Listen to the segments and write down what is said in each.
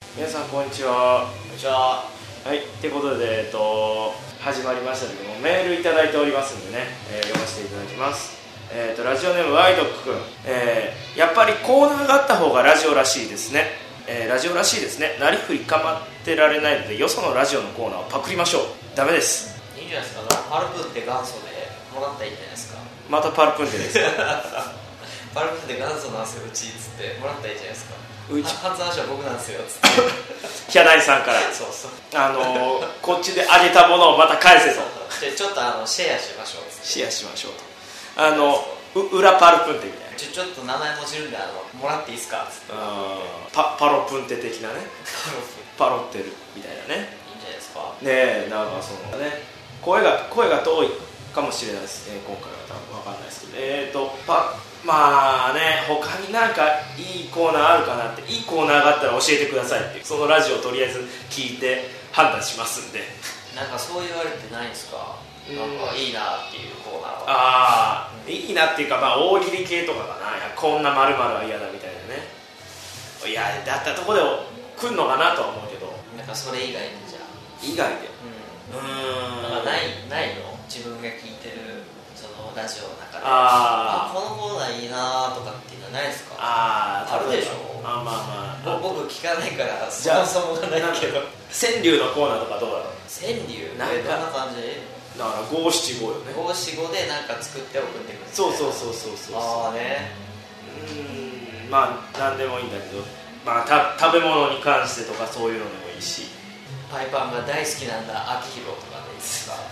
皆さんこんにちは。 こんにちは。 はい、ってことで、始まりましたけども、メールいただいておりますんでね、読ませていただきます。ラジオネームワイドック君、やっぱりコーナーがあった方がラジオらしいですね。ラジオらしいですね。なりふり構ってられないので、よそのラジオのコーナーをパクりましょう。ダメです。 いいんじゃないですか。パルプって元祖でもらったらいいんじゃないですか。 またパルプンテですか。 パルプって元祖なんですよ、うちっつってもらったらいいじゃないですか。 うち発案者は僕なんですよっつってヒャダイさんからそうそう、 こっちであげたものをまた返せと。 ちょっとシェアしましょうっつってシェアしましょうと。裏パルプンテみたいな。 ちょっと名前もじるんでもらっていいですかっつって。 パロプンテ的なね。パロってるみたいなね。 いいんじゃないですか。 ねえ、なんかそのね、声が遠いかもしれないですね。今回は多分分かんないですけど、まあね、他になんかいいコーナーあるかなって、いいコーナーがあったら教えてくださいっていう、そのラジオをとりあえず聞いて判断しますんで。 なんかそう言われてないんですか。なんかいいなっていうコーナーは。 いいなっていうか、まあ大喜利系とかかな。いや、こんな〇〇は嫌だみたいなね。いや、だったとこで来るのかなとは思うけど。 なんかそれ以外にじゃあ。 以外で。 なんかないの？自分が聞いてるそのラジオの中で。このコーナーいいなとかっていうのはないですか？ あるでしょ。 まあ僕聞かないからそもそもがないけど。 川柳のコーナーとかどうだろう。 川柳どんな感じ？ だから五七五よね。 五七五でなんか作って送ってくる。 そう。 ね。 まあ何でもいいんだけど、まあ食べ物に関してとかそういうのでもいいし。 パイパンが大好きなんだ秋広とかでいいですか？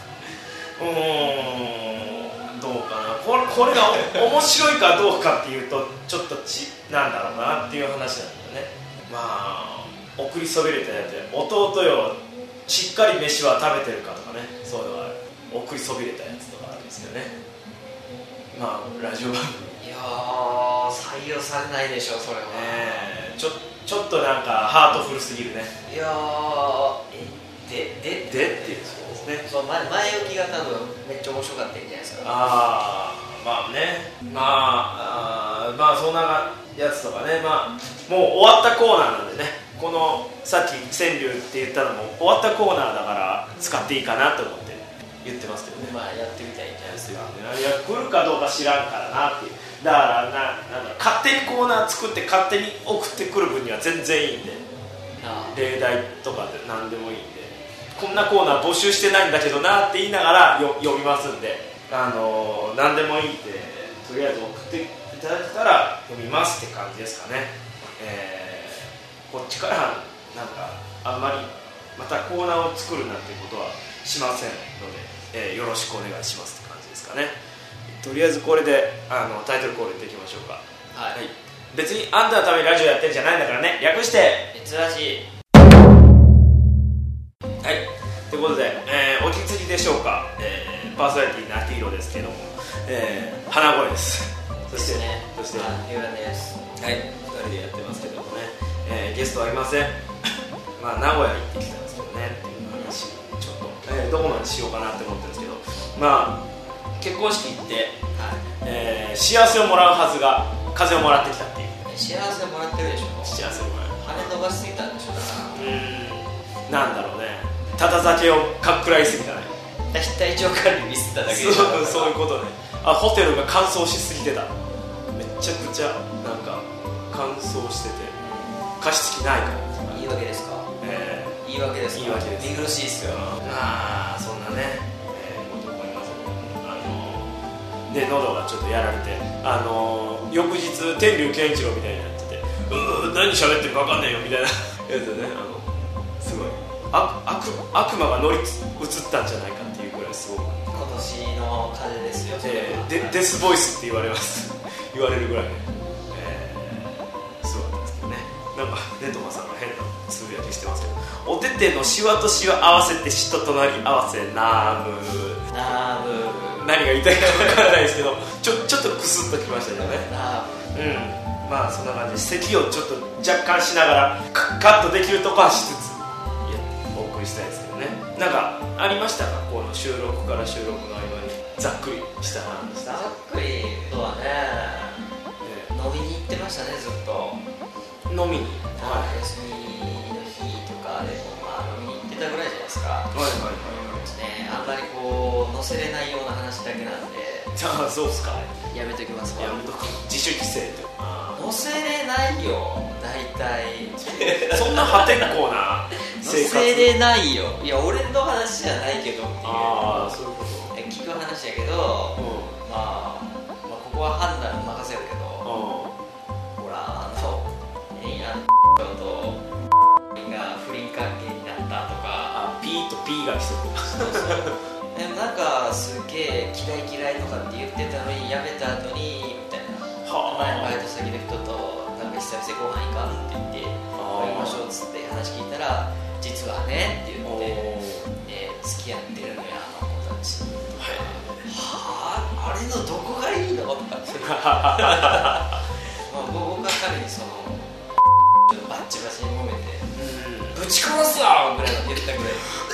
どうかな。これが面白いかどうかっていうとちょっとなんだろうなっていう話なんだよね。まあ送りそびれたやつで、弟よしっかり飯は食べてるかとかね、そういうのが送りそびれたやつとかあるんですけどね。まあラジオ番組、 いや採用されないでしょそれは。 ちょっとなんかハートフルすぎるね。 いやでっていうですね。 そう、前置きが多分めっちゃ面白かったんじゃないですか。 まあね、まあそんなやつとかね。まあもう終わったコーナーなんでね、このさっき川柳って言ったのも終わったコーナーだから使っていいかなと思って言ってますけどね。 まあやってみたいんじゃないですか。 いや、来るかどうか知らんからなっていう。だからなんだろう、勝手にコーナー作って勝手に送ってくる分には全然いいんで、例題とかで何でもいいんで、こんなコーナー募集してないんだけどなって言いながら読みますんで、何でもいいんで、とりあえず送っていただけたら読みますって感じですかね。こっちからなんかあんまりまたコーナーを作るなんてことはしませんので、よろしくお願いしますって感じですかね。とりあえずこれでタイトルコールでいきましょうか。 はい、 別にあんたのためにラジオやってんじゃないんだからね。略して別ラジ。 はい、ということで、お気づきでしょうか、パーソナリティナティーロですけども、花声です。そしてゆうやです。 はい、2人でやってますけどもね、ゲストはいません。まあ名古屋に行ってきたんですけどねっていう話、ちょっと、どこまでしようかなって思ってるんですけど、まあ結婚式行って、幸せをもらうはずが風をもらってきたっていう。 幸せもらってるでしょ。 幸せをもらう。 羽伸ばしすぎたんでしょ。だからなんだろうね、ただ酒をかっくらいすぎたね。 体調管理ミスっただけでしょ。 そういうことね。ホテルが乾燥しすぎてた。めちゃくちゃなんか乾燥してて、加湿器ないから。 言い訳ですか？言い訳ですか？ 言い訳です。 見苦しいっすよ。 そんなね、こと思います。で喉がちょっとやられて、翌日天竜健一郎みたいになってて、何喋ってるか分かんないよみたいなやつでね、すごい悪魔が乗り移ったんじゃないかっていうぐらいすごく今年の風ですよ。 デスボイスって言われます言われるぐらいね、すごかったですけどね。なんかネトマさんが変なつぶやきしてますけど、おててのシワとシワ合わせてしと隣り合わせナーム何が言いたいか分からないですけど、ちょっとクスッときましたけどね。まあそんな感じで、咳をちょっと若干しながらカットできるとこはしつつお送りしたいですけどね。なんかありましたか、この収録から収録の合間にざっくりした話。 ざっくりとはね、飲みに行ってましたね、ずっと。 飲みに、 休みの日ですか。あんまりこう載せれないような話だけなんで。 じゃあそうっすか。 やめときますか。 やめとく。自主規制と。 載せれないよ大体。 そんな破天荒な生活。 載せれないよ。いや俺の話じゃないけどっていう。 そういうこと。 聞く話やけど、まあここは判断任せるけど、ほらとが不倫関係になったとか。 P と P が一つ。 でもなんかすげえ嫌いとかって言ってたのにやめた後にみたいな。バイト先の人となんか久々ご飯行かんって言って会いましょうっつって話聞いたら、実はねって言って付き合ってるのよあの子たち。あれのどこがいいのとかって僕は彼にそのバッチバチに揉めてぶち殺すわぐらいの言ったぐらい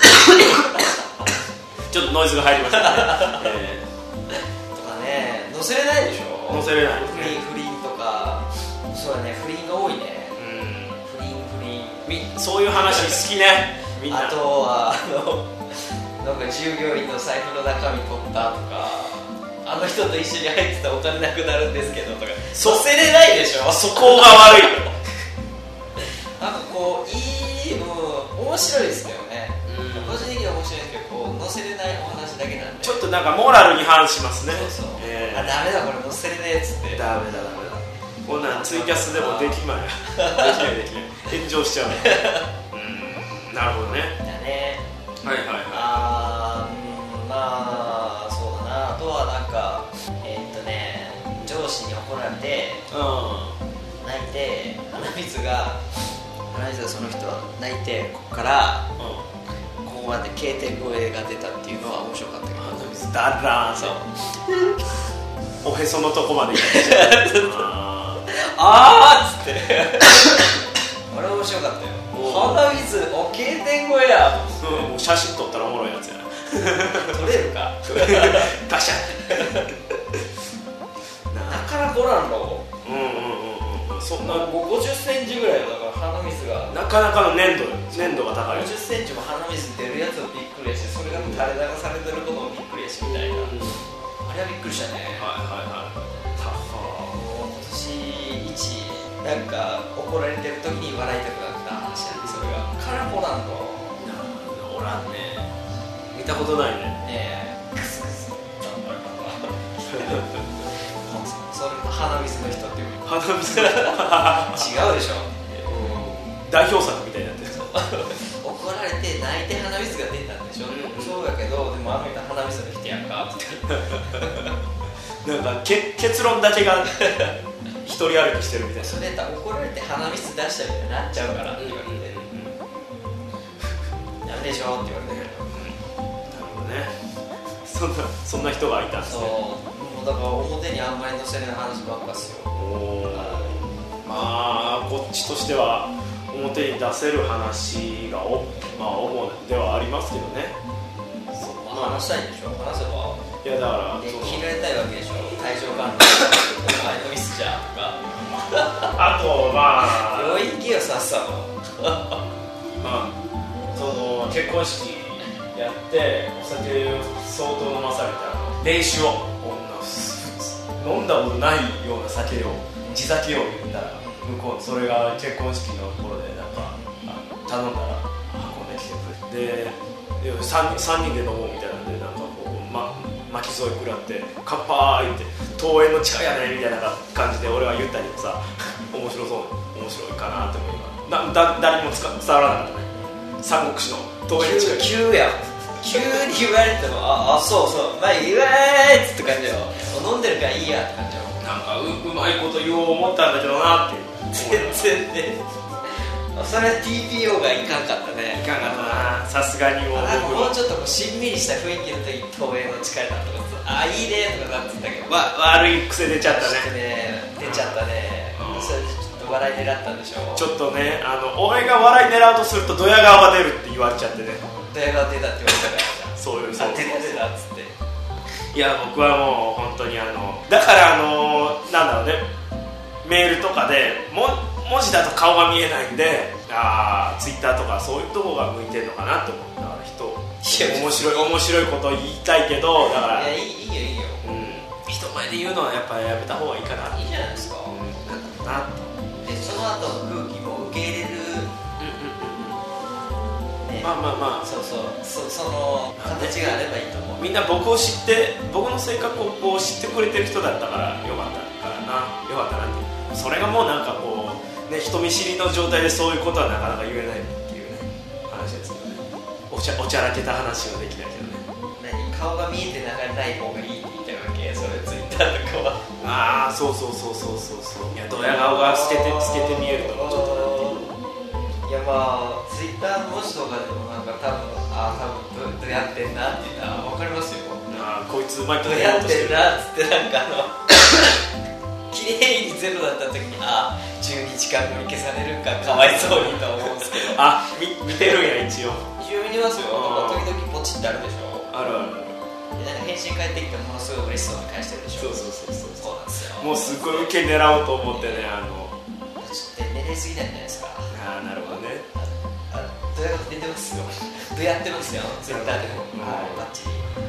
ちょっとノイズが入りましたね。 とかね、載せれないでしょ。 載せれない、 不倫とか。そうだね、不倫が多いね。不倫そういう話好きねみんな。 あとはなんか従業員の財布の中身取ったとか、あの人と一緒に入ってたお金なくなるんですけどとか載せれないでしょ。 そこが悪いよ。 なんかこう面白いですけどね。個人的には面白いですけど、こう載せれないお話だけなんでちょっとなんかモラルに反しますね。 そう、ダメだこれ載せれねえっつって。 ダメだこんなんツイキャスでもできまいできない炎上しちゃう。なるほどね。 だね。 はいそうだな。あとはなんか上司に怒られて泣いて鼻水がその人は泣いてここからここまで K 点超えが出たっていうのは面白かったけど、 鼻水ダラーン。 そうおへそのとこまで行ってっつってあれ面白かったよ。鼻水K 点超えや。 もう写真撮ったらおもろいやつやな。 撮れるかガシャなかなかおらんろ。 そんな 50センチぐらいだから鼻水がなかなかの粘度が高い。 50センチも鼻水出るやつはびっくりやし、それが垂れ流されてることもびっくりやしみたいな。あれはびっくりしたね。今年一なんか怒られてる時に笑いたくなった話なんで、それがカラコランドおらんね。見たことないね。 ねえクスクスそれと鼻水の人っていう鼻水違うでしょ。 代表作みたいになってる。 怒られて泣いて鼻水が出たんでしょ。そうだけどでもあの人鼻水の人やんかってなんか結論だけが一人歩きしてるみたいな。 それだ怒られて鼻水出したみたいになっちゃうからって言われて、ダメでしょって言われて。 なるほどね。そんな人がいたんですね。 そうだから表にあんまり載せれない話ばっかっすよ。 まあこっちとしては表に出せる話が主ではありますけどね。 話したいんでしょ。話せばいやだから切られたいわけでしょ。体調管理お前のミスじゃんとかあと病院行けよさっさとその結婚式やってお酒を相当飲まされた練習を飲んだことないような酒を地酒を言ったら向こうそれが結婚式のところでなんか頼んだら運んできてくれて、で3人で飲もうみたいなんでなんかこう、巻き添え食らって乾杯って東映の誓いやねみたいな感じで俺は言ったりもさ面白いかなって思いながら誰にも伝わらなかったね。三国志の東映の誓い急に言われてもそうまあ言わーいっつって感じよ。飲んでるからいいやって感じよ。 なんかうまいこと言おう思ったんだけどなって全然ね。それは TPO がいかんかったね。 いかんかったな。さすがにもうちょっとこうしんみりした雰囲気の時東映の誓いだとかいいねとかなってたけど悪い癖出ちゃったね。 出ちゃったね。それでちょっと笑い狙ったんでしょ。 ちょっとね俺が笑い狙うとするとドヤ顔が出るって言われちゃってね。 ドヤ顔出たって言われたからそう出たっつって。 いや僕はもう本当にだからなんだろうね、メールとかで文字だと顔が見えないんでツイッターとかそういうとこが向いてるのかなって思う。だから面白いこと言いたいけど、だからいいよ、 人前で言うのはやっぱりやめた方がいいかな。 いいじゃないですか、 なでその後の空気も受け入れる、 まあその形があればいいと思う。 みんな僕の性格をこう知ってくれてる人だったからよかったなって。それがもうなんかこうね、人見知りの状態でそういうことはなかなか言えないっていうね話ですけどね。おちゃらけた話はできないけどね。 顔が見えてない方がいいって言いたいわけ、それツイッターとかは。 そう。いや、ドヤ顔が透けて見えるとちょっとなっていう。 いやツイッターの文字とかでもなんか多分どうやってんなっていうのは分かりますよ。 こいつうまいことどうやってんなっつってなんか綺麗にゼロだった時に12時間後に消されるかかわいそうにと思うんですけど見てるんや一応見てますよ。時々ポチってあるでしょ。 あるでなんか返信返ってきてものすごい嬉しそうに返してるでしょ。そうなんですよ。 もうすごい受け狙おうと思ってね、 ちょっと狙いすぎなんじゃないですか。 なるほどね。 どうやって出てますよ。どうやってますよ。ツイッターでもバッチリ。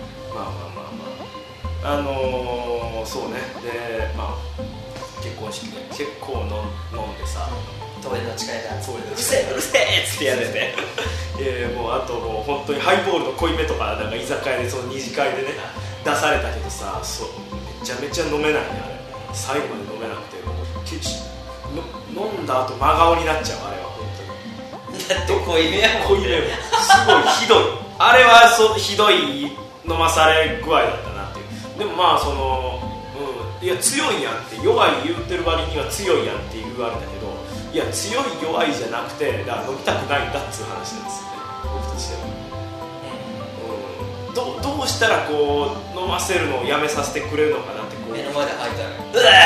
そうね。で結婚式で結構飲んでさ、 トイレの近いからうるせえっつってやれてもうあともう本当にハイボールの濃いめとかなんか居酒屋でその二次会でね出されたけどさ、めちゃめちゃ飲めないねあれ。最後まで飲めなくて飲んだ後真顔になっちゃう。あれは本当にだって濃いめやもんね。 すごいひどい。あれはひどい飲まされ具合だったなっていう。でもいや強いやんって弱い言ってる割には強いやんって言われたけど、いや強い弱いじゃなくてだから飲みたくないんだっていう話なんですよね、僕としては。どうしたらこう飲ませるのをやめさせてくれるのかなってこう目の前で吐いたら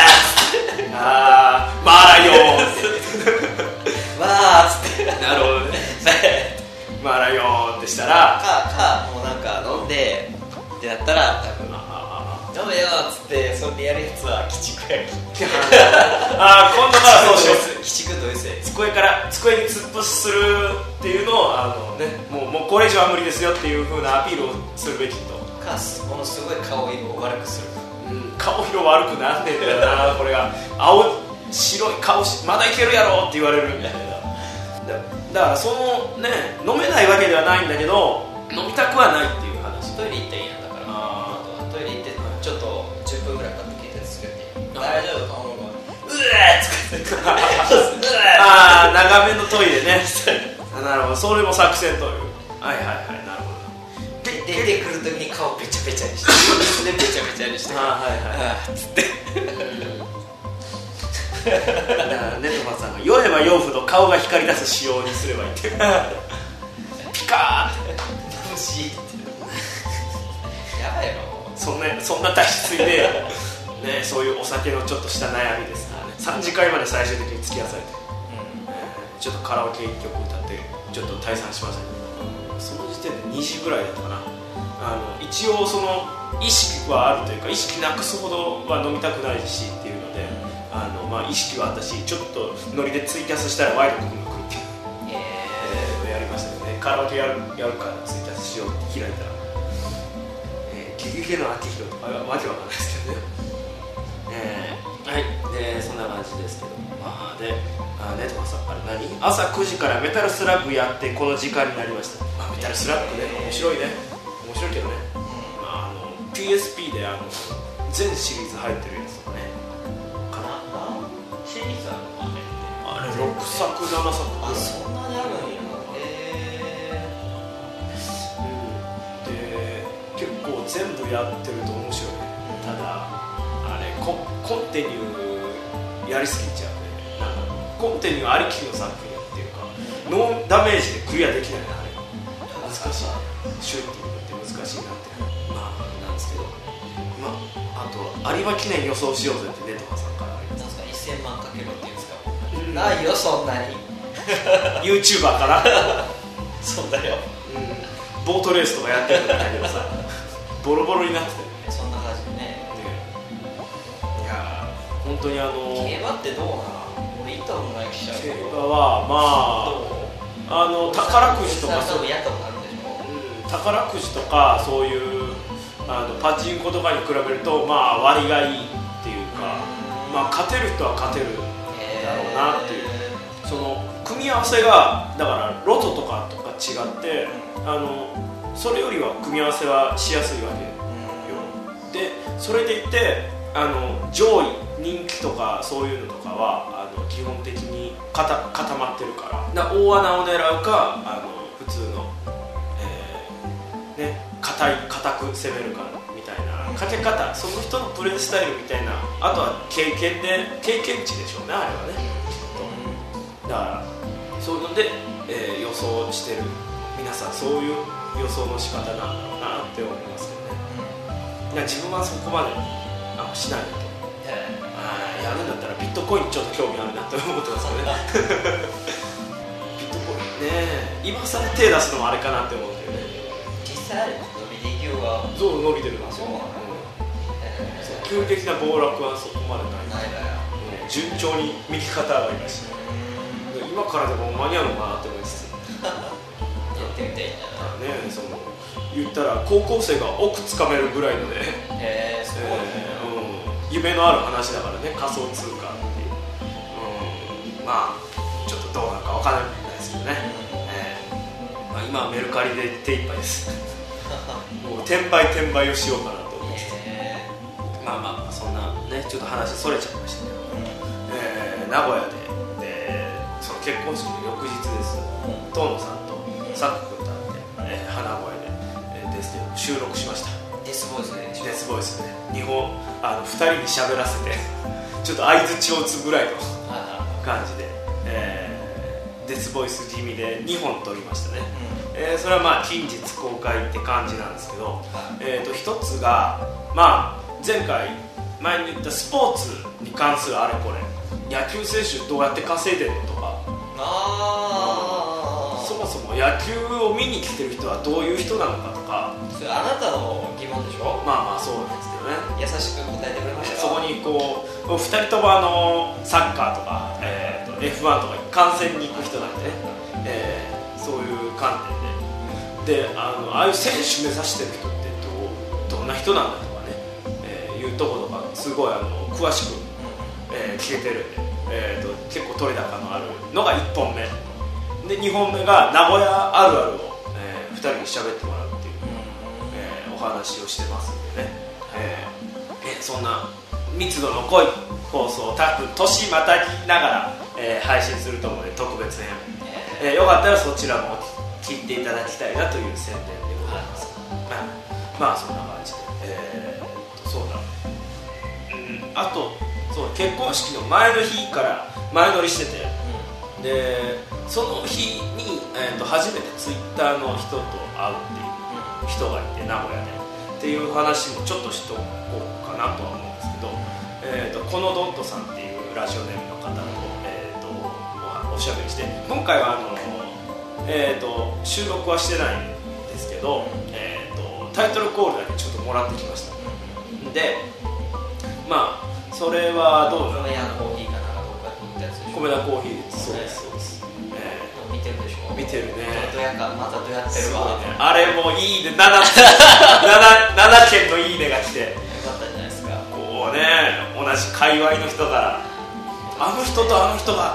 マーライオンわーっつってなるほどねマーライオンってしたらもうなんか飲んでってなったら多分飲めよっつってそれでやるやつは鬼畜やき今度からそうしよう。 鬼畜どういうせい。 机に突っ伏しするっていうのをもうこれ以上は無理ですよっていう風なアピールをするべきとものすごい顔色を悪くする、 顔色悪くなんねんだよなこれが白い顔まだいけるやろって言われるみたいな。だからそのね飲めないわけではないんだけど飲みたくはないっていう話。 トイレ行ったらいいやんだからトイレ行ってちょっと10分ぐらい経って携帯作って大丈夫かもうっつって長めのトイレねなるほど、それも作戦という。はいなるほど。 出てくるときに顔ペチャペチャにして水でペチャペチャにしてつってだからネトファさんが酔えば酔うほど顔が光り出す仕様にすればいいってピカーって眩しいってやばいよ。そんな体質でね、そういうお酒のちょっとした悩みですからね。3次会まで最終的に付き合わされて、ちょっとカラオケ1曲歌ってちょっと退散しましたけど、その時点で2時ぐらいだったかな。一応その意識はあるというか意識なくすほどは飲みたくないしっていうので、意識は私ちょっとノリでツイキャスしたらワイド君が来るっていう、やりましたね。カラオケやるからツイキャスしようって開いたらゲゲゲの秋広とかわけわかんないですけどね。はいでそんな感じですけど、でネトマさん朝9時からメタルスラッグやってこの時間になりました。メタルスラッグね面白いけどね、PSP で全シリーズ入ってるやつとかねかな。 シリーズあるのかね。 あれ6作7作ぐらい。 そんなにあるんや。 で結構全部やってると面白いね。ただあれコンテニューやりすぎちゃうね。なんかコンテニューありきの作品っていうかノーダメージでクリアできないね。あれ難しい。シューティングって難しいなってなんですけど、あと有馬記念予想しようぜってネトマさんからあります。 なんすか1000万かけろって言うんですか。ないよそんなに YouTuber からそうだよ、 ボートレースとかやってるんだけどさボロボロになってたよね。 そんな感じでね。 いや本当に競馬ってどうなの。俺で行ったことない記者競馬はまあ宝くじとかそうやったことあるんでしょ、 宝くじとかそういうパチンコとかに比べるとまあ割がいいっていうか、まあ勝てる人は勝てるんだろうなっていう、その組み合わせがだからロトとか違ってそれよりは組み合わせはしやすいわけよ、でそれでいて上位人気とかそういうのとかは基本的に固まってるから大穴を狙うか普通の、硬く攻めるかみたいなかけ方、その人のプレースタイルみたいな、あとは経験値でしょうね、あれはね、だからそういうので、予想してる皆さんそういう予想の仕方なんだろうなって思いますけどね。自分はそこまでしないと、やるんだったらビットコインにちょっと興味あるなと思ってますけどねビットコインね、今更手出すのもあれかなって思うんだよね。 実際伸びていきようがそう伸びてるんですよ、急激な暴落はそこまでない、順調に右肩上がりだし、今からでも間に合うのかなって思いつつやってみたいんじゃないね、言ったら高校生が億つかめるぐらいのね、 すごいね、 夢のある話だからね、仮想通貨っていう、まあちょっとどうなるかわからないですけどね、今はメルカリで手一杯ですもう転売をしようかなと思って、まあそんなね、ちょっと話それちゃいましたけど、名古屋でその結婚式の翌日です、遠野さんとサック君と会って、花声で、ですけど収録しました。 デスボイスでデスボイスで2人に喋らせてちょっと相槌を打つぐらいの感じで、デスボイス気味で2本撮りましたね、それはまあ近日公開って感じなんですけど、一つがまあ前に言ったスポーツに関するあれこれ、野球選手どうやって稼いでるのとか、そもそも野球を見に来てる人はどういう人なのかとか、 それあなたの疑問でしょ。 まあそうなんですけどね、 優しく答えてくれましたそこに2人ともサッカーとか、F1 とか観戦に行く人なんでね、そういう観点でああいう選手目指してる人ってどんな人なんだとかね、いうところがすごい詳しく、聞けてるんで、結構取れ高のあるのが1本目で、2本目が名古屋あるあるを、2人に喋ってもらうっていう、お話をしてますんでね、そんな密度の濃い放送を多分年またぎながら、配信すると思うので特別編、よかったらそちらも聞いていただきたいなという宣伝でございます。まあそんな感じで、そうだ、あとそう結婚式の前の日から前乗りしてて、でその日に、初めてツイッターの人と会うっていう人がいて、名古屋でっていう話もちょっとしとこうかなとは思うんですけど、このドントさんっていうラジオネームの方と、おしゃべりして、今回は収録はしてないんですけど、タイトルコールだけちょっともらってきました。でまあそれはどうだろう、 米屋コーヒーかなんかどうかって言ったやつでしょ。 米田コーヒーです。そうですそうです、 見てるでしょ。 見てるね。 どやかまたどやってるわ、 あれもいいね、7件のいいねが来て、 よかったじゃないですか。 こうね、同じ界隈の人からあの人とあの人が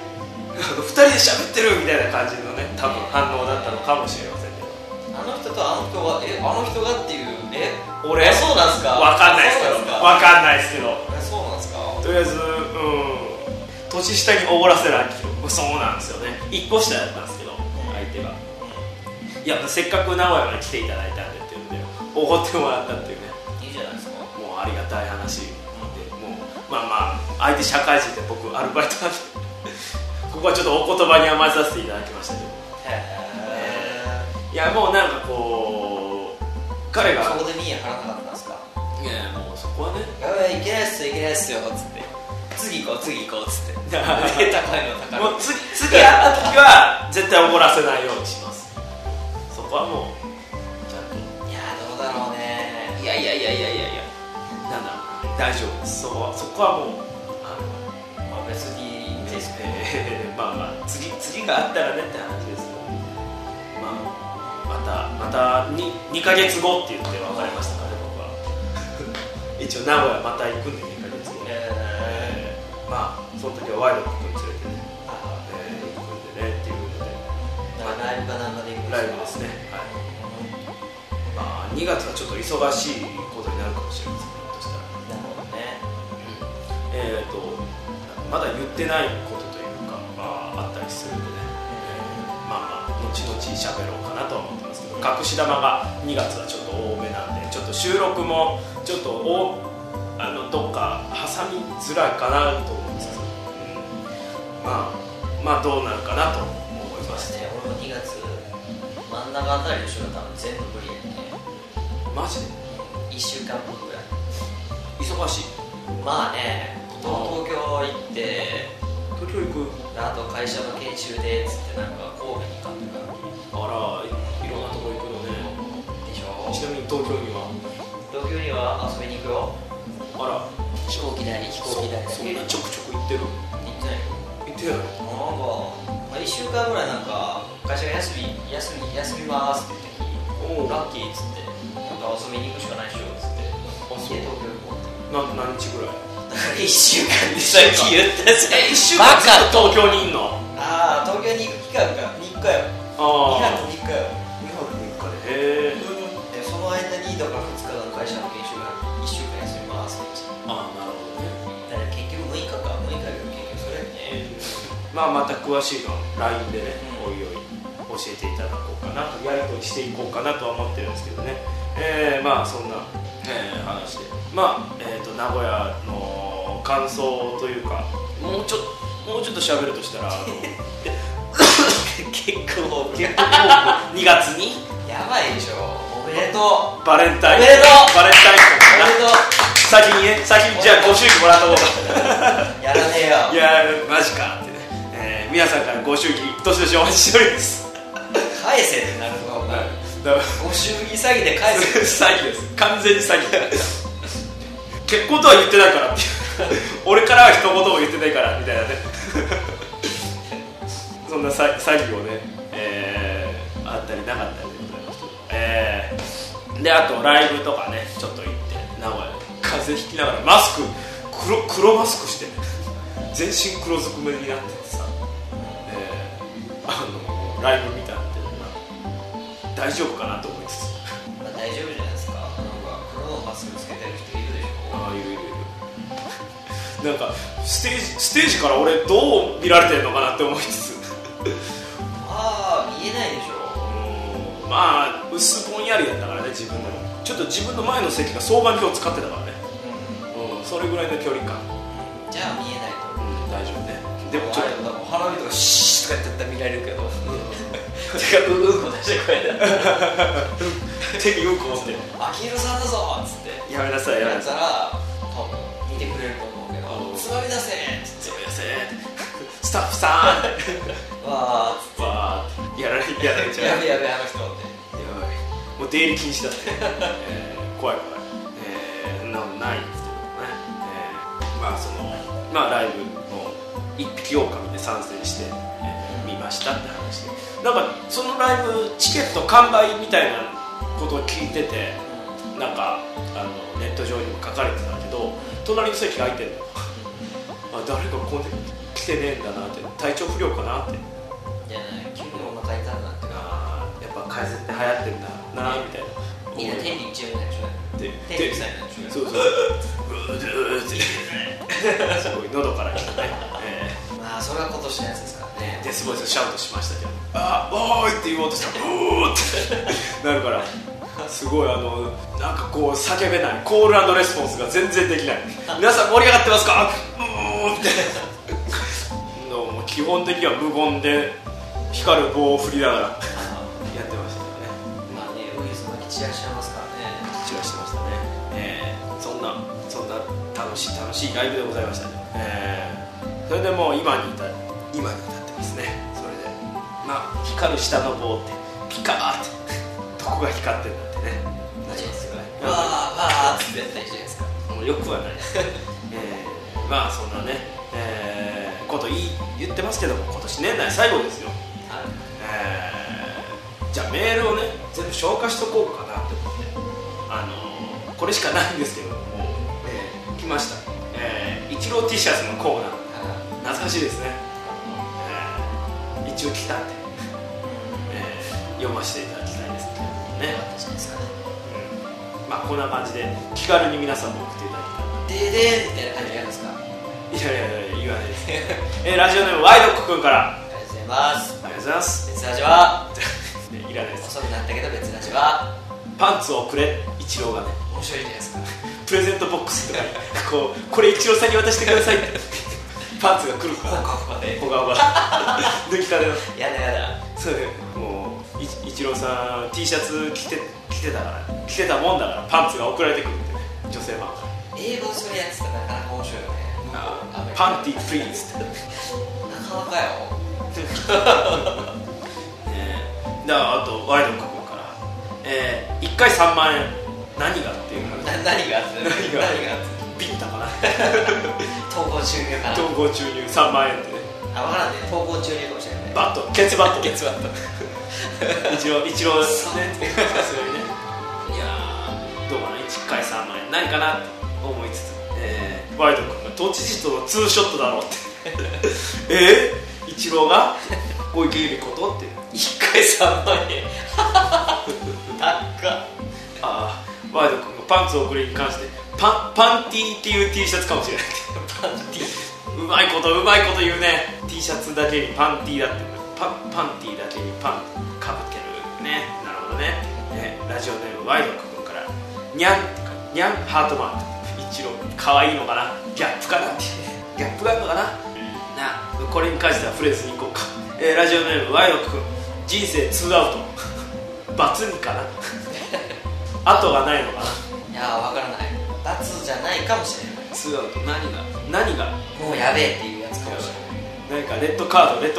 2人で喋ってるみたいな感じのね、多分反応だったのかもしれませんけど、 あの人とあの人があの人がっていう俺そうなんすか。 分かんないですけど、分かんないですけど、 そうなんすか。 とりあえず年下におごらせないけど、そうなんですよね。1個下だったんですけど、相手が、いやせっかく名古屋まで来ていただいたんでっていうんでおごってもらったっていうね、 いいじゃないですか。 もうありがたい話で、もうまあ相手社会人で僕アルバイトなんでここはちょっとお言葉に甘えさせていただきましたけど、いやもうなんかこう彼がそこで見え張らなかったんですか。 いやもうそこはね、 やばい、いけないっすよつって次行こうっつって高いの高いの、 もう次会った時は絶対おごらせないようにします。そこはもうちゃんと、 いやどうだろうね。 いやなんだろう、大丈夫です。そこはもう別に全ですけど、 まあ次があったらねって話ですけど、また 2ヶ月後って言って別れましたからね、僕は。一応名古屋また行くんで2ヶ月後、まあその時はワイド君連れてね、行くんでねっていうので、 ライブかなんかで行くんライブですね、はい。まあ2月はちょっと忙しいことになるかもしれませんね、としたら。 なるほどね。 まだ言ってないことというか、あったりするんでね、まあ後々喋ろうかなとは思ってますけど、隠し玉が2月はちょっと多めなんで、ちょっと収録もちょっとどっか挟みづらいかなと思いつつ、まあどうなるかなと思いますね。 俺も2月真ん中あたりの仕事は多分全部無理やね。 マジで 1週間分ぐらい忙しい。 まあね、東京行って東京行く、 あと会社の研修でつってなんか神戸に行かんとか。 あら、いろんなとこ行くのね。 でしょ。 ちなみに東京には遊びに行くよ。 あら、 飛行機代だけ。 そんなちょくちょく行ってる？ 行ってないよ。 行ってない。 なんか、1週間ぐらいなんか会社が休みますって言って、ラッキーっつってなんか遊びに行くしかないでしょっつって、家東京行こうって。 何日ぐらい？ だから1週間でさっき言ったじゃん。 1週間ずっと東京にいんの？ ああ、東京に行く期間が3日よ。2泊3日よ。 2泊3日で。 でその間にだから2日間会社の研修が1週間休みますって言って。 ああ、なるほどね。 だから結局6日か、6日よ結局それね。 また詳しいのは LINE でね、おいおい教えていただこうかなと、やり取りしていこうかなとは思ってるんですけどね。まあそんな、話で、名古屋の感想というか、もうちょっと喋るとしたら結構 2月にやばいでしょ。おめでとう。 バレンタイン。 おめでとう。 バレンタインおめでとう。 先にじゃあご祝儀もらっとこうか。 やらねえよ。 いやマジかってね、皆さんからご祝儀どしどしお待ちしております。 返せってなるのか、お前。ご祝儀詐欺で返せ。 詐欺です、完全に詐欺。結婚とは言ってないからって俺からは一言も言ってないからみたいなねそんな詐欺をね、あったりなかったりでございますけど、であとライブとかねちょっと行って名古屋で風邪ひきながらマスク黒マスクして、ね、全身黒ずくめになっててさ、ライブ見たんで、大丈夫かなと思いつつ、 大丈夫じゃないですか。なんか黒のマスクつけてる人いるでしょ。 ああ、いるなんかステージから俺どう見られてるのかなって思いつつああ、見えないでしょ。 まあ薄ぼんやりやったからね、自分でもちょっと自分の前の席が双眼鏡を使ってたからね、それぐらいの距離感、 じゃあ見えないと。 大丈夫ね。でもちょっと花火とかシーッとかやってたら見られるけど、手がうんこ出してこれ手にうんこ持ってアキルさんだぞっつってやめなさいやったら多分見てくれると思うけど、つまみ出せっつって、 スタッフさんわーっつってわーやられちゃう。 やべあの人ってやばい、もう出入り禁止だって、怖い、そんなのないんですけどね、ライブの一匹狼で参戦して、見ましたって話で、なんかそのライブチケット完売みたいなことを聞いてて、なんかネット上にも書かれてたけど、隣の席が空いてるの誰かここで来てねえんだなって、体調不良かなって、 いやね、急にお腹痛くなってやっぱ風邪って流行ってんだなみたいな、 みんな天理一応みたいなでしょ、天理さんみたいなでしょ、 そうってすごい喉から来てね、 まあそれは今年のやつですからね。 ですごいシャウトしましたけど、おーいって言おうとしたらうーってなるから、すごいなんかこう叫べない、コール&レスポンスが全然できない皆さん盛り上がってますかってもう基本的には無言で光る棒を振りながらやってましたよね。 まあね、ウイルスまき散らしちゃいますからね。 散らしてましたね、そんな楽しいライブでございましたね、それでもう今に至ってますね。それで光る下の棒ってピカーってどこが光ってるんだってね、 マジですか。わーってやったらいいじゃないですか。 もうよくはないそんなね、今こと言ってますけども、今年年内最後ですよ。 はい、 じゃあメールをね全部消化しとこうかなって思って、これしかないんですけども、来ました、イチロー T シャツのコーナー、懐かしいですね。一応来たんで、読ませていただきたいですけどね。 私ですかね。 まあこんな感じで気軽に皆さんも送っていただいてででーみたいな感じでやるんですか。 いや言わないですラジオネームワイドック君から、 ありがとうございます。 ありがとうございます。 別ラジはいらないです。 遅くなったけど別ラジはパンツをくれイチローがね、 面白いじゃないですか。 プレゼントボックスとかにこれイチローさんに渡してくださいってパンツが来るから、 ほかほかでほかほか抜きたてのやだやだ。 それでもうイチローさん T シャツ着てたもんだからパンツが送られてくるってね、女性ファンから。 英語それやってたらなかなか面白いよね。 パンティープリーズってなかなかよであとワイドック君から、1回3万円何がっていう何があってビンタかな統合注入かな。 統合注入3万円ってね。 分からんね、統合注入かもしれない。 バット、ケツバットケツバット一応ですねさすがにね。いやーどうかな、1回3万円何かなって思いつつ、ワイド君が都知事とのツーショットだろうってイチローが小池百合子とって 1回3万円高っ。 ああ、ワイド君がパンツを送りに関してパンティーっていう T シャツかもしれないパンティーうまいこと言うね。 T シャツだけにパンティーだってパンティーだけにパンかぶってるね。なるほどね。ラジオネームワイド君からニャンハートマーク、一郎かわいいのかな、ギャップかなってギャップがあるのかな、これに関しては触れずにいこうか。ラジオネームワイド君、人生2アウトバツ2かな後がないのかな。 いやー分からない。罰じゃないかもしれない。 2アウト何がもうやべえっていうやつかもしれない。 何かレッドカードみたい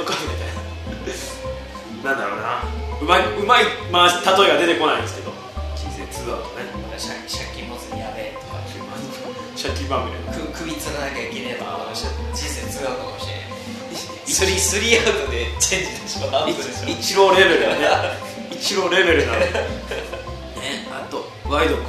ななんだろうな、うまい例えが出てこないんですけど、人生2アウトね。 借金持つにやべえとか借金まみれ首つらなきゃいけねえとか人生2アウトかもしれない。3アウトでチェンジでしょ。アウトでしょ。 イチローレベルだねイチローレベルなのね。あとワイド君、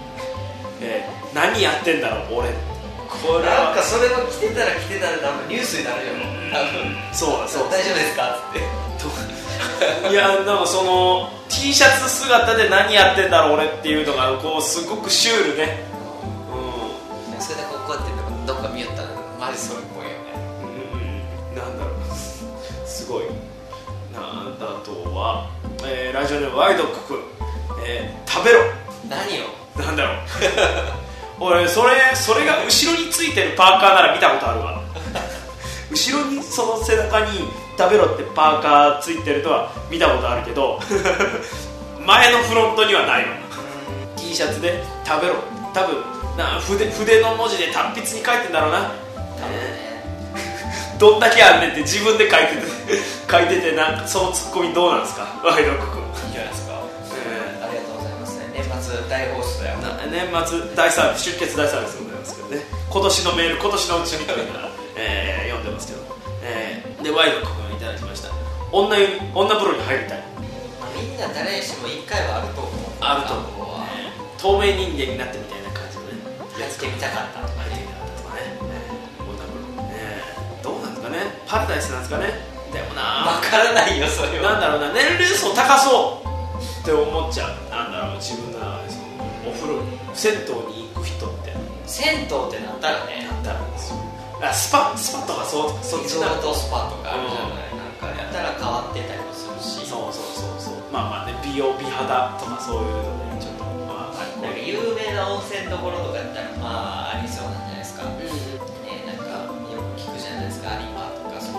何やってんだろう俺、これなんかそれも来てたらなんかニュースになるよ。 そう大丈夫ですかっていやなんかその T シャツ姿で何やってんだろう俺っていうのがこうすごくシュールね。 それでこうやってどっか見よったらマジそれっぽいよね。 なんだろうすごいなんだ。あとは、ラジオネームワイドック君、食べろ何をなんだろう俺それが後ろについてるパーカーなら見たことあるわ後ろにその背中に食べろってパーカーついてるとは見たことあるけど前のフロントにはないのT シャツで食べろ、多分筆の文字で達筆に書いてんだろうな。どんだけあんねんって自分で書いててなんかそのツッコミどうなんですかワイドック君。 いいじゃないですか。ありがとうございますね。年末大放出だよ。 年末大サービス、出血大サービスでございますけどね。今年のメール今年のうちにというのは、読んでますけど、でワイドック君いただきました。女風呂に入りたい。 みんな誰にしても1回はあると思う。 あると思う、透明人間になってみたいな感じのねやってみたかったとかね。 どうなんですかね、パラダイスなんですかね。でもな分からないよそれは。 なんだろうな、年齢層高そうって思っちゃう。なんだろう、自分の中でお風呂に銭湯に行く人って銭湯ってなったらね、 なったらですよ。スパとかそっちリゾートスパとかあるじゃない、なんかやったら変わってたりもするし、 そうまあね、美容美肌とかそういうのでちょっとまあなんか有名な温泉どころとかやったらまあありそうなんじゃないですか。なんかよく聞くじゃないですか、有馬とかそう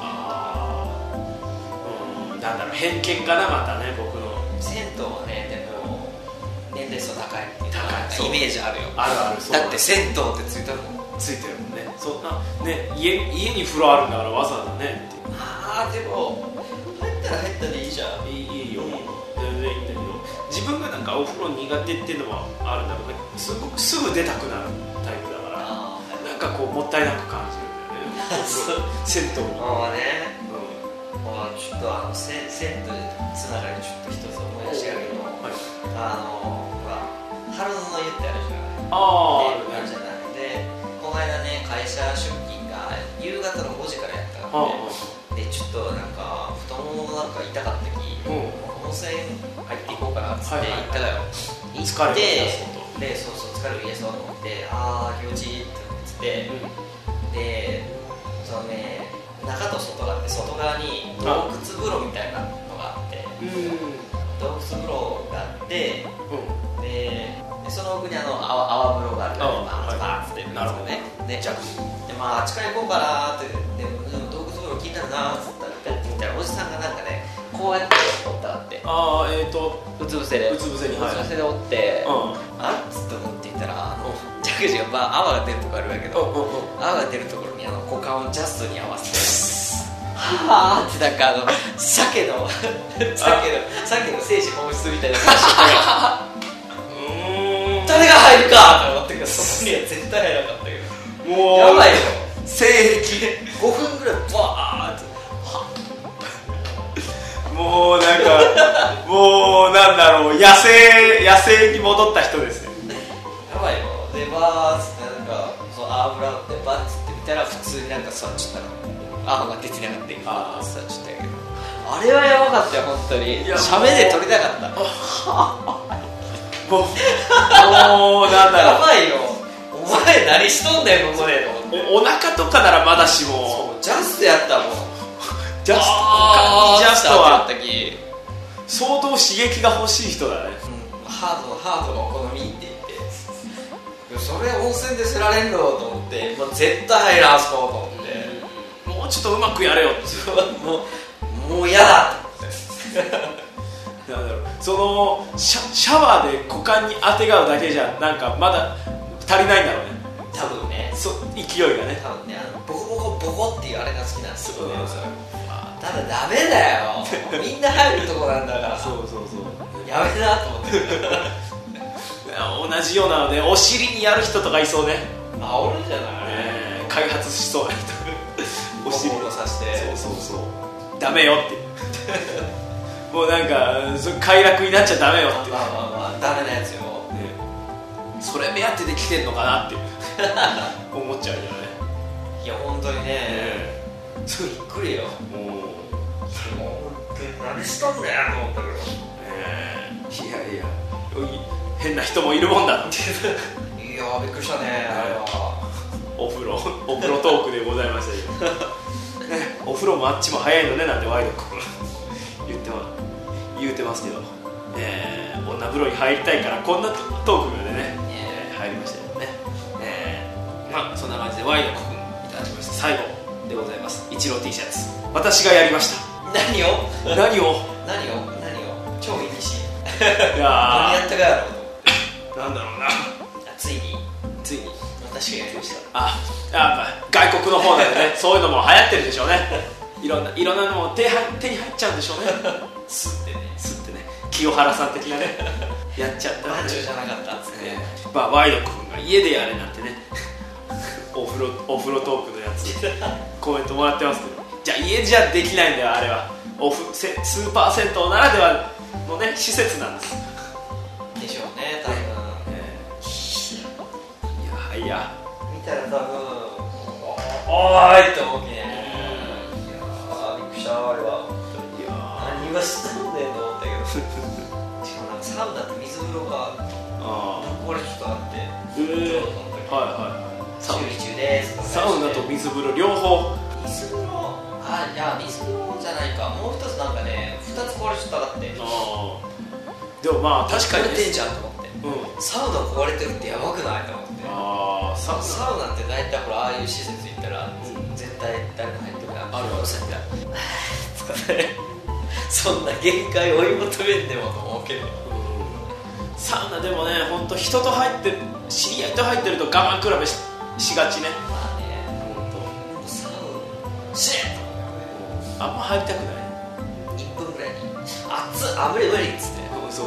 いう。 なんだろう、偏見かなまたね、僕の。 銭湯はね、でも年齢層高いっていうイメージあるよ。 あるだって銭湯ってついてるもん。 ついてるもんね。そんなね、家に風呂あるんだからわざわざねっていう。 でも入ったでいいじゃん。 いいよ、全然いいんだけど、自分がなんかお風呂苦手っていうのもあるんだろうけど、すごくすぐ出たくなるタイプだから、なんかこうもったいなく感じるんだよね。 銭湯に。 もうね、もうちょっと銭湯つながりちょっと一つ思い出しやけど、ほら春の湯ってあるじゃない。あるじゃない。でこの間ね、会社出勤が夕方の5時からやったからで、ちょっとなんか太ももなんか痛かったき、温泉入っていこうかなっつって行っただよ。行ってで、そうそう疲れる癒そうと思って、ああ気持ちいいって思ってで、そのね、中と外があって、外側に洞窟風呂みたいなのがあって、洞窟風呂があって、でその奥に泡風呂があるからバーンってなるほどね。でまああっちから行こうかなって、で洞窟風呂気になるなーっつったらやってみたら、おじさんがなんかねこうやっておったがあって、うつ伏せでおって、あっつって思っていたら、ジャグジーが泡が出るとこあるんだけど、泡が出るところに股間をジャストに合わせてはーって、なんか鮭の生死本質みたいな感じで誰が入るかと思ったけど、そこには絶対入らなかったけど、もうやばいよ。 性癖 5分ぐらいバーってもうなんかもうなんだろう、野生に戻った人ですね。 やばいよ。でバーッつってなんかその油でバッつって見たら、普通になんか座っちゃったら泡が出てなかったけど、バーッ座っちゃったけど、あれはやばかったよ本当に。写メで撮りたかったもうなんだろう、 やばいよ。お前何しとんだよここでと思って。 お腹とかならまだしも、 ジャストやったもん。 ジャストは相当刺激が欲しい人だね。 ハードがお好みって言って、それ温泉ですられんのと思って、もう絶対入らんすこうと思って、 もうちょっとうまくやれよってもう嫌だと思ってなんだろう、そのシャワーで股間にあてがうだけじゃなんかまだ足りないんだろうね、 多分ね。 勢いがね、 多分ね、ボコボコっていうあれが好きなんですよね。ただダメだよみんな入るとこなんだからそうやめなと思って同じようなのでお尻にやる人とかいそうね。 おるんじゃない、 開発しそうな人お尻をさしてそうダメよってもうなんか快楽になっちゃダメよって、 まあダメなやつよ、 それ目当てで来てんのかなって思っちゃうよね。 いや本当にね、びっくりよ。もう本当に何したんだよと思ったけど、 いや変な人もいるもんだっていやびっくりしたね、あれは。 お風呂トークでございましたけどお風呂もあっちも早いのねなんてワイド君言うてますけど、女風呂に入りたいからこんなトークまでね、入りましたよね。まあそんな感じでワイド君いただきました。最後でございます。イチロー T シャツ私がやりました。 何を超意味深いや何やったかやろうなんだろうな、 ついに私がやりました。 やっぱ外国の方なんでねそういうのも流行ってるでしょうね。いろんなのも手に入っちゃうんでしょうねすってね清原さん的なねやっちゃったマンジュじゃなかったっつって、 ワイド君が家でやれなんてねお風呂トークのやつコメントもらってますけど、じゃあ家じゃできないんだよあれは。スーパー銭湯ならではのね施設なんですでしょうね多分、 いや見たら多分おーいって思うけん。いやびっくりしたあれは。何がしたんだよと思ったけどしかもなんかサウナと水風呂がこれちょっとあって、修理中ですとか、 サウナと水風呂両方。 水風呂いや水風呂じゃないか、もう一つなんかね2つ壊れちゃったかって。 でもまあ確かに壊れてんじゃんと思って、サウナ壊れてるってやばくないと思って。サウナって大体ほらああいう施設行ったら、絶対誰も入ってくるあるわさってそんな限界追い求めんでもと思うけど、 サウナでもね本当人と入ってる知り合いと入ってると我慢比べしがちね。 まあねサウナシェッあんま入りたくない。 1分ぐらいに熱っ無理っつって。 そう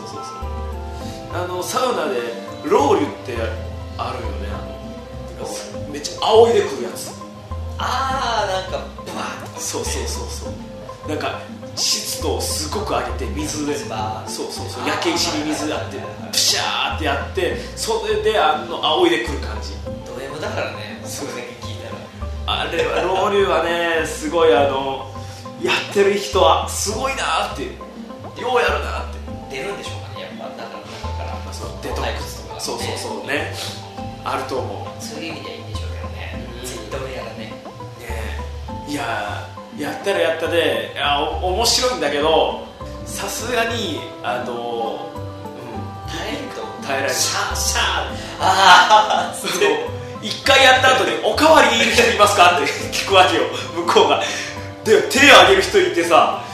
サウナでロウリュってあるよね。めっちゃ仰いでくるやつ。 なんかブワーッとそうなんか湿度をすごく上げて水でそう焼け石に水やってプシャーってやってそれで仰いでくる感じ。 ド M だからね、それだけ聞いたらあれはロウリュはねすごいやってる人はすごいなってようやるなって出るんでしょうかね、やっぱだから中から、 そうデトックスとかそうねあると思う。 そういう意味ではいいんでしょうけどね、ツイッターやらねいややったらやったで面白いんだけどさすがに耐えると耐えられない。 シャーそう一回やった後におかわりいる人いますかって聞くわけよ向こうが。で手を挙げる人いてさ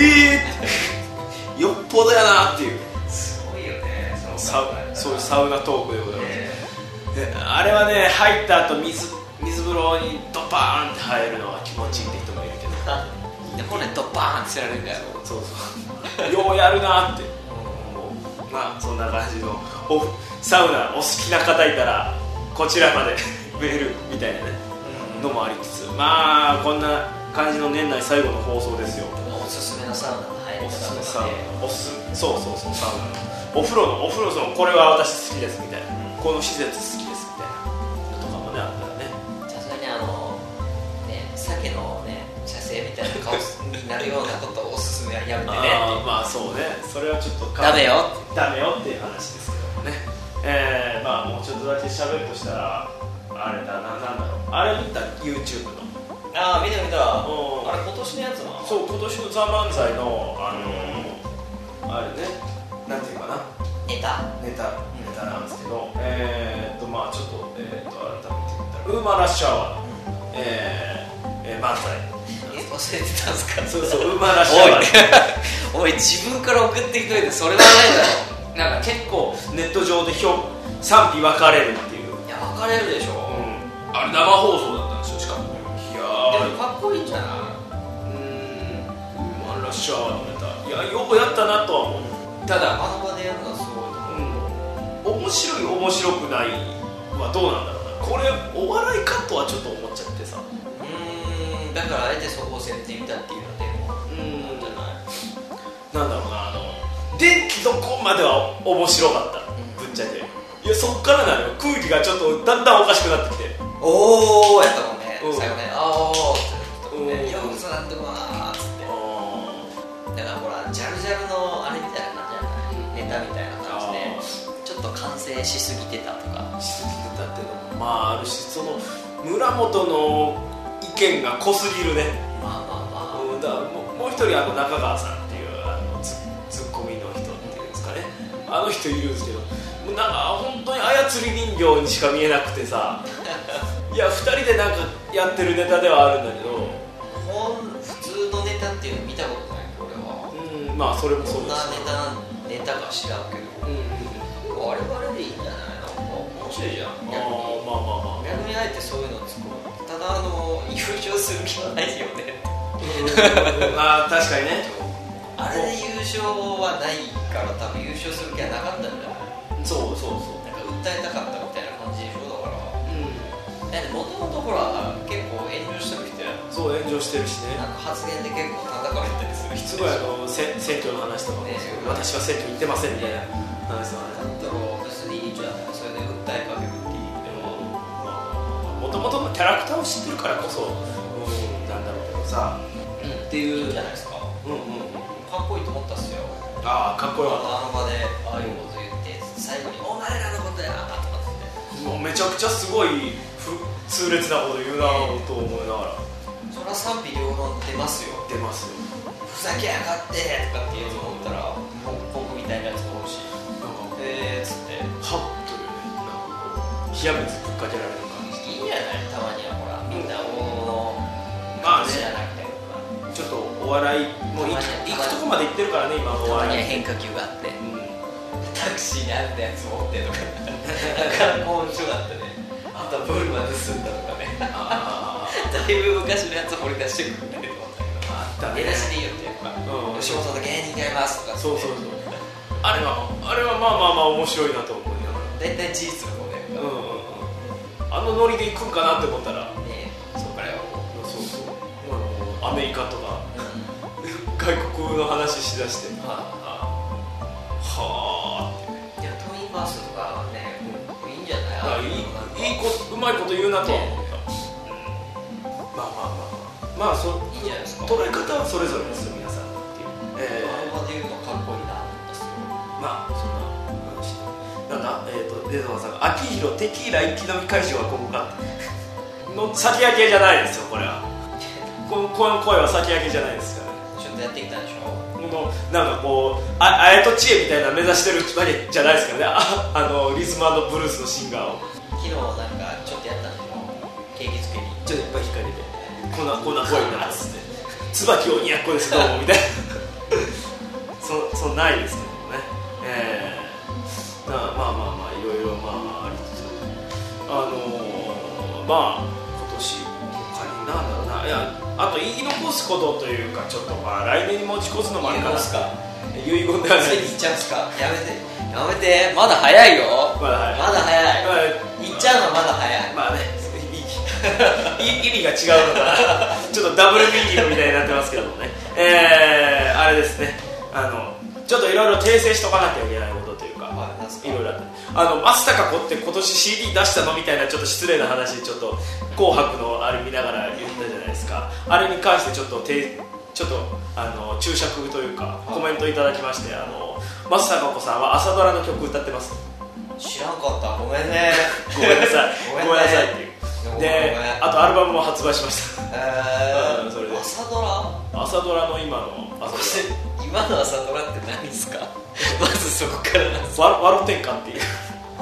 よっぽどやなっていう。 すごいよね、 そういうサウナトークでございます、であれはね入った後水風呂にドバーンって入るのが気持ちいいって人もいるけどで骨ドバーンってせられるんだよ。 そうようやるなってまあそんな感じのサウナお好きな方いたらこちらまでメールみたいなねのもありつつ、まあこんな感じの年内最後の放送ですよ。 おすすめのサウナの入り方とかね、 そうサウナお風呂これは私好きですみたいな、この施設好きですみたいなのとかもねあったらね。 じゃあそれね鮭のね射精みたいな顔になるようなことをおすすめはやめてねまあそうね、それはちょっとダメよっていう話ですけどね。まあもうちょっとだけ喋るとしたらあれだな、なんだろう、あれ見た YouTube の見たあれ今年のやつな。 そう今年の「ザ・漫才のあれね、なんていうかな、ネタなんですけど、まあちょっと改めて言ったらウーマンラッシュアワーの、漫才忘れてたんすか。 そうウーマンラッシュアワーおい自分から送ってきといてそれはないだろ。なんか結構ネット上で賛否分かれるっていう。 いや分かれるでしょ、 あれ生放送だったんですよ、しかも。いやでもかっこいいんじゃない。 ウーマンラッシュアワーのネタ、いやよくやったなとは思う。ただあの場でやるのはすごいと思う。 面白い面白くないはどうなんだろうな。これお笑いかとはちょっと思っちゃってさ。 だからあえてそこを攻めてみたっていうのでもなんだろうな、電気どこまでは面白かった、ぶっちゃけ。いやそっからなのよ、空気がちょっとだんだんおかしくなってきて、 おーやったもんね、最後ね、って言ったもんね、よくそなんとかなーっつって。だからほらジャルジャルのあれみたいな感じじゃない、ネタみたいな感じでちょっと完成しすぎてたとかしすぎてたっていうのもまああるし、その村本の意見が濃すぎるね。だからもう一人中川さんっていうツッコミの人っていうんですかね、あの人いるんですけど、もうなんか本当に操り人形にしか見えなくてさいや2人でなんかやってるネタではあるんだけど、 普通のネタっていうの見たことないこれは。 まあそれもそうです。 どんなネタか知らんけど、あれはあれでいいんじゃないの。面白いじゃん。逆にあえてそういうのを作る。ただ優勝する気はないよねまあ確かにね、 あれで優勝はないから多分優勝する気はなかったんじゃない。 そうなんか訴えたかったみたいな感じでしょ。だからもともとほら結構炎上してる人や。 そう炎上してるしね、 なんか発言で結構叩かれたりする人すごい選挙の話とかも、私は選挙行ってませんみたいな話とかね。 だったら別にいいじゃない、それで訴えかけるっていう。 もともとのキャラクターを知ってるからこそなんだろうけどさ、っていういいんじゃないですか。かっこいいと思ったっすよ。 かっこよかった。 あの場でああいうこと言って最後にお前らのことやとかってもうめちゃくちゃすごい痛烈なこと言うなと思いながら、 そりゃ賛否両論出ますよ。 出ますよ。 ふざけやがってとかっていうのを思ったら僕みたいなやつもおるし、つってハッというね、なんか冷や水ぶっかけられる感じ。 いいんじゃない、たまにはほらみんな大物のまあじゃなくてちょっとお笑いもう行くとこまで行ってるからね、今のおたまに笑。 はい変化球があって、タクシーにあったやつ持ってとかなかなか面白かったね。あとはブルマ盗んだとかねだいぶ昔のやつ掘り出してくるんだけど、出だしでいいよってやっぱ、吉本の芸人がいますとかそうあれはまあ面白いなと思いながら、 大体事実の方で、 あのノリで行くんかなって思ったら、 そこからよアメリカとか、外国の話しだしてはあっていやトミーバースとかね、いいんじゃない？ うまいこと言うなとは思った、まあいいんじゃないですか。 捉え方はそれぞれですよ皆さんっていう、 あれまで言うのかっこいいなと思ったんですよ。 まあそんな話なんだ、レドワさんが秋広テキーラ一気飲み会場はここかの先焼けじゃないですよこれはこの声は先焼けじゃないですからね。 ちょっとやってきたでしょ。 なんかこうあやと知恵みたいな目指してるわけじゃないですからねリズム&ブルースのシンガーを昨日なんかちょっとやったんでしょ。景気づけにちょっといっぱい光でこんな声になますって椿鬼奴ですどうもみたいなそうないですけどね、まあいろいろありつつまあ今年他になんだろうな、いやあと言い残すことというかちょっと来年に持ち越すのもあるかな。遺言ではない言っちゃうんすか。やめてまだ早いよ。まだ早い、言っちゃうのはまだ早い。 まあね意味が違うのかなちょっとダブルミーニングみたいになってますけどもね、あれですね、ちょっといろいろ訂正しとかなきゃいけないことというか、いろいろあって松たか子って今年 CD 出したのみたいなちょっと失礼な話ちょっと紅白のあれ見ながら言ったじゃないですか。あれに関してちょっと注釈というかコメントいただきまして、松たか子さんは朝ドラの曲歌ってます。 知らんかった。ごめんねごめんなさいごめんなさいっていうで、あとアルバムも発売しましたそれで朝ドラの今の朝ドラって何ですかまずそこからなんですか。 ワル天下っていう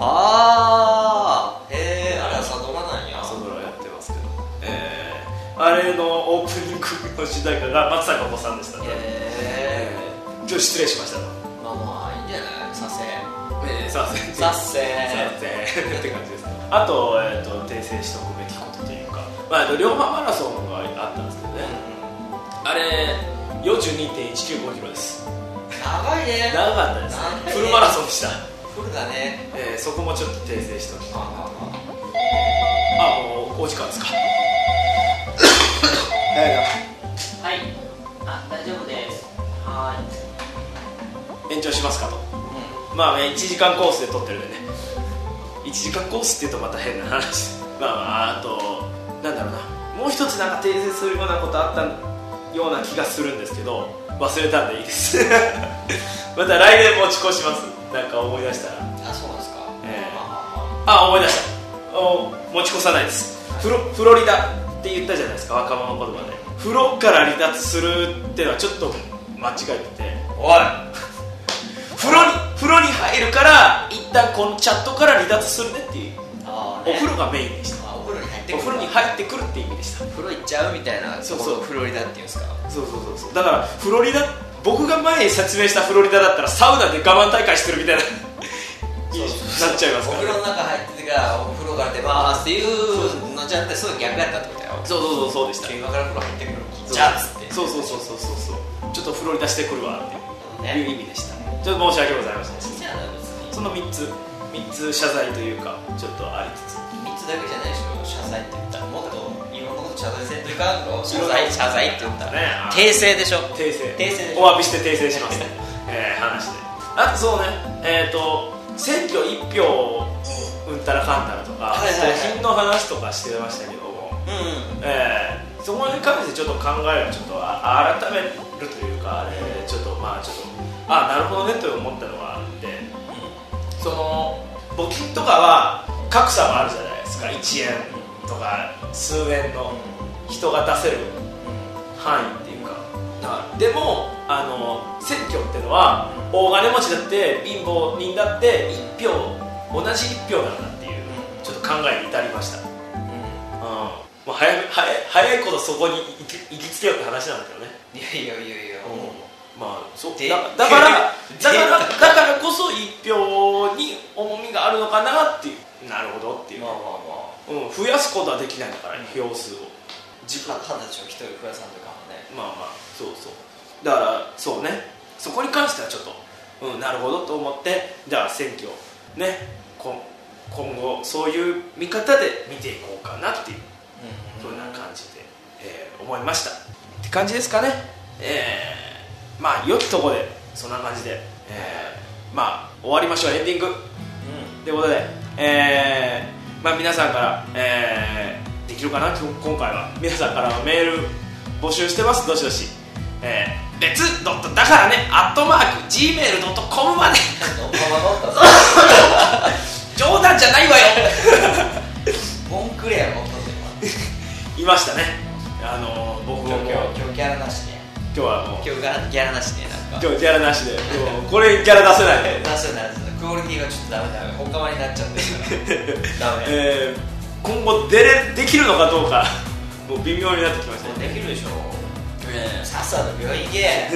あれ朝ドラなんや。 朝ドラやってますけど、あれのオープニングの主題歌が松たか子さんでしたね。ちょっと失礼しましたと。 まあいいんじゃない。 させって感じです。あと、訂正しておくべきことというか、龍馬マラソンがあったんですけどね、あれ 42.195 キロです。 長いね。 長かったです。フルマラソンでした。 フルだね。 そこもちょっと訂正しておきます。もうお時間ですか。 はい、大丈夫です。 延長しますかと、1時間コースで撮ってるんでね。1時間コースっていうとまた変な話あとなんだろうな、もう一つなんか訂正するようなことあったような気がするんですけど忘れたんでいいですまた来年持ち越します。なんか思い出したら。 そうなんですか。 思い出した。持ち越さないです。フロリダって言ったじゃないですか、若者言葉で。風呂から離脱するっていうのはちょっと間違えてて、 おい風呂に入るから一旦このチャットから離脱するねっていう、お風呂がメインでした。お風呂に入ってくるっていう意味でした。 風呂行っちゃうみたいな。そうフロリダっていうんですか。 そうだからフロリダ、僕が前に説明したフロリダだったらサウナで我慢大会してるみたいななっちゃいますから、 お風呂の中入ってからお風呂から出ますっていうのじゃなくて、そういう逆やったってことだよ。 そうでした。 今から風呂入ってくるじゃあっつって、 そうちょっとフロリダしてくるわっていう意味でした。ちょっと申し訳ございません。その3つ謝罪というかちょっとありつつ、 3つだけじゃないでしょ。謝罪って言ったらもっといろんなこと謝罪せんといかんの。謝罪って言ったらね、訂正でしょ。訂正お詫びして訂正しますね話で。あとそうね、選挙1票うんたらかんたらとか募金の話とかしてましたけども、そこに関してちょっと考えをちょっと改めるというか、ちょっとなるほどねと思ったのがあって、その募金とかは格差もあるじゃないですか。1円とか数円の人が出せる範囲っていうか。でも選挙っていうのは大金持ちだって貧乏人だって1票同じ1票なんだっていうちょっと考えに至りました。もう早いことそこに行きつけようって話なんだけどね。 いやそうだからこそ1票に重みがあるのかなっていう。なるほどっていう。増やすことはできないのから、票数を自分たちを1人増やさんとかもね。 そうだからそうね、そこに関してはちょっとなるほどと思って、じゃあ選挙ね、今後そういう見方で見ていこうかなっていう、そんな感じで、思いましたってって感じですかね。まあ良きとこでそんな感じで、まあ終わりましょう。エンディング、ということで、まあ皆さんから、できるかな、今回は皆さんからのメール募集してます。どしどし、別だからね@gmail.com まで冗談じゃないわよモンクレア持ったぞいましたね。僕も今日ギャラなしで、 今日はもう今日ギャラなしで、なんか今日ギャラなしでこれギャラ出せない出せないです。クオリティがちょっとダメだ、おかまになっちゃってるからダメ、 今後できるのかどうかもう微妙になってきましたね。 できるでしょ、さっさと病院行け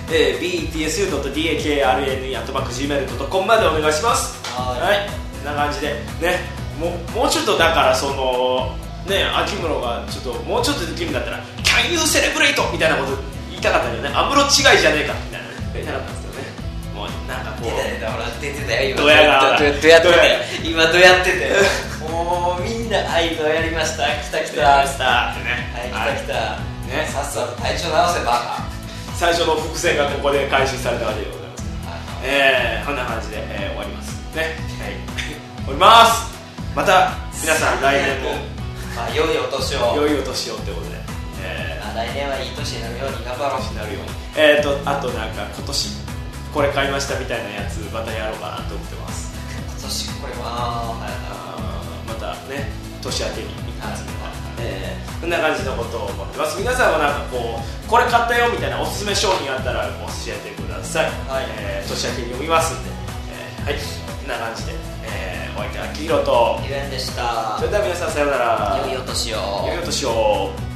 btsu.dakrne@gmail.com までお願いします。はい、こんな感じでね、もうちょっとだからそのね、秋室がちょっともうちょっとできるんだったら Can you celebrate みたいなこと言いたかったけどね、安室違いじゃねえかみたいなね言いたかったんですけどね。もうなんかこう出てたよ、 ドヤが今どやっててもうみんなはいどやりました、来た来た来たってね、 はい来た来たね、 さっさと体調直せバカ。 最初の伏線がここで回収されたわけでございます。こんな感じで、終わりますね。はい終わります。また皆さん来年も良いお年を良いお年をってことで、 来年はいい年になるように頑張ろう。 なるように、あとなんか今年これ買いましたみたいなやつまたやろうかなと思ってます。 今年これはまたね、年明けに一発目は、こんな感じのことを思ってます。皆さんはなんかこれ買ったよみたいなおすすめ商品あったら教えてください。年明けに読みますんで、はい、こんな感じで、お相手は黄色とゆえんでした。 それでは皆さんさようなら。 良いお年を。 良いお年を。